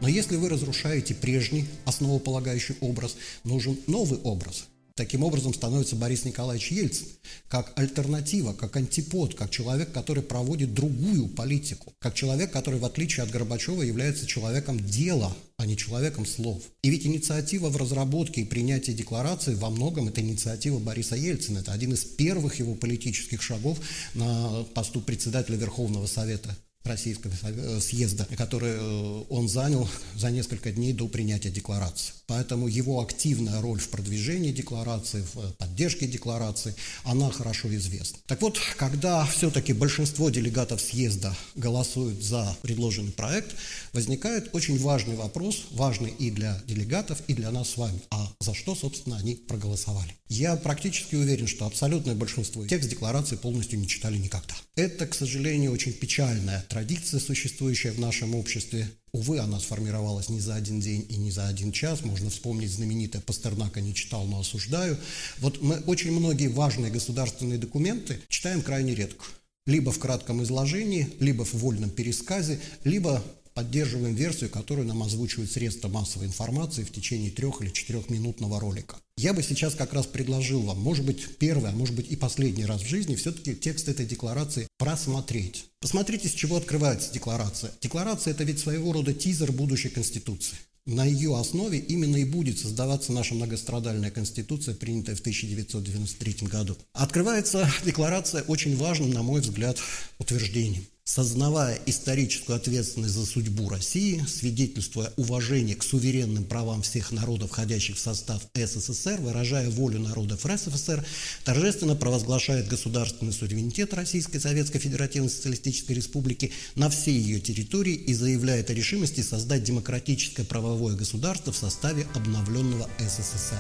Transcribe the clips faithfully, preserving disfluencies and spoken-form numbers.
Но если вы разрушаете прежний основополагающий образ, нужен новый образ. Таким образом становится Борис Николаевич Ельцин как альтернатива, как антипод, как человек, который проводит другую политику, как человек, который, в отличие от Горбачева, является человеком дела, а не человеком слов. И ведь инициатива в разработке и принятии декларации во многом это инициатива Бориса Ельцина. Это один из первых его политических шагов на посту председателя Верховного Совета Российского съезда, который он занял за несколько дней до принятия декларации. Поэтому его активная роль в продвижении декларации, в поддержке декларации, она хорошо известна. Так вот, когда все-таки большинство делегатов съезда голосуют за предложенный проект, возникает очень важный вопрос, важный и для делегатов, и для нас с вами. А за что, собственно, они проголосовали? Я практически уверен, что абсолютное большинство текст декларации полностью не читали никогда. Это, к сожалению, очень печальная традиция, существующая в нашем обществе. Увы, она сформировалась не за один день и не за один час. Можно вспомнить знаменитое «Пастернака не читал, но осуждаю». Вот мы очень многие важные государственные документы читаем крайне редко. Либо в кратком изложении, либо в вольном пересказе, либо поддерживаем версию, которую нам озвучивают средства массовой информации в течение трех- или четырехминутного ролика. Я бы сейчас как раз предложил вам, может быть, первый, а может быть и последний раз в жизни, все-таки текст этой декларации просмотреть. Посмотрите, с чего открывается декларация. Декларация – это ведь своего рода тизер будущей Конституции. На ее основе именно и будет создаваться наша многострадальная Конституция, принятая в тысяча девятьсот девяносто третьем году. Открывается декларация очень важным, на мой взгляд, утверждением. Сознавая историческую ответственность за судьбу России, свидетельствуя уважение к суверенным правам всех народов, входящих в состав СССР, выражая волю народов РСФСР, торжественно провозглашает государственный суверенитет Российской Советской Федеративной Социалистической Республики на всей ее территории и заявляет о решимости создать демократическое правовое государство в составе обновленного СССР.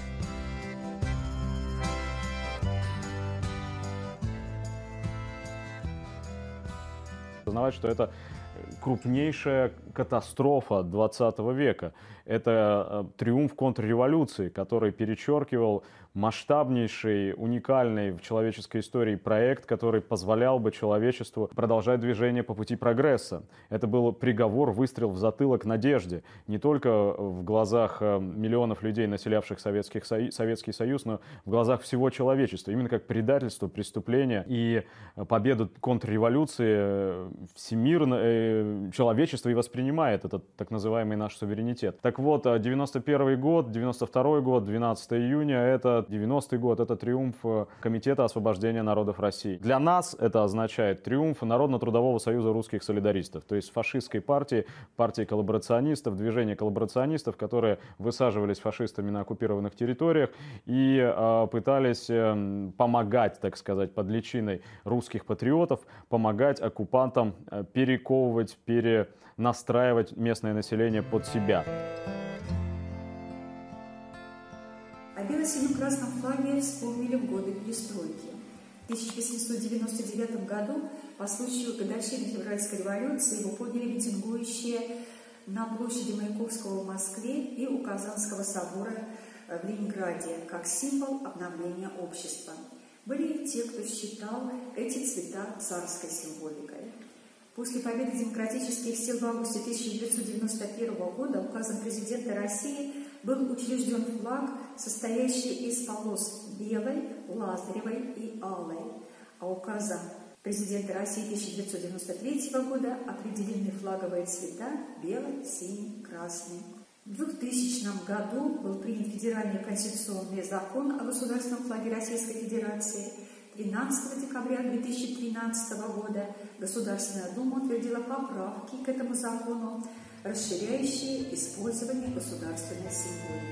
Осознавать, что это крупнейшая катастрофа двадцатого века. Это триумф контрреволюции, который перечеркивал масштабнейший, уникальный в человеческой истории проект, который позволял бы человечеству продолжать движение по пути прогресса. Это был приговор, выстрел в затылок надежде. Не только в глазах миллионов людей, населявших Советских Союз, Советский Союз, но в глазах всего человечества. Именно как предательство, преступление и победу контрреволюции всемирно, человечество и воспринимает этот так называемый наш суверенитет. Так вот, девяносто первый год, девяносто второй год, двенадцатого июня, это девяностый год, это триумф Комитета освобождения народов России. Для нас это означает триумф Народно-трудового союза русских солидаристов, то есть фашистской партии, партии коллаборационистов, движения коллаборационистов, которые высаживались фашистами на оккупированных территориях и э, пытались э, помогать, так сказать, под личиной русских патриотов, помогать оккупантам э, перековывать, перенастраивать местное население под себя. О бело-сине-красном флаге вспомнили в годы перестройки. В тысяча восемьсот девяносто девятом году по случаю годовщины Февральской революции его подняли митингующие на площади Маяковского в Москве и у Казанского собора в Ленинграде как символ обновления общества. Были и те, кто считал эти цвета царской символикой. После победы демократических сил в августе тысяча девятьсот девяносто первого года указом президента России был учрежден флаг, состоящий из полос белой, лазаревой и алой, а указом президента России тысяча девятьсот девяносто третьего года определены флаговые цвета белый, синий, красный. В двухтысячном году был принят федеральный конституционный закон о государственном флаге Российской Федерации. тринадцатого декабря две тысячи тринадцатого года Государственная Дума утвердила поправки к этому закону, расширяющие использование государственной символики.